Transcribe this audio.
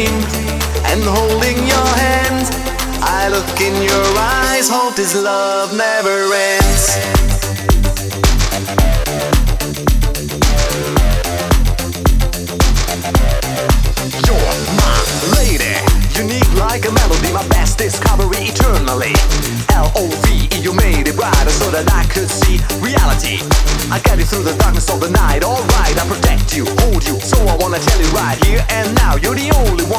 dream and holding your hand. I look in your eyes, hope this love never ends. You're my lady, unique like a melody, my best discovery eternally. Love, you made it brighter so that I could see reality. I get it through the darkness of the night, alright. I protect you, hold you, so I wanna tell you right here and now, you're the only one.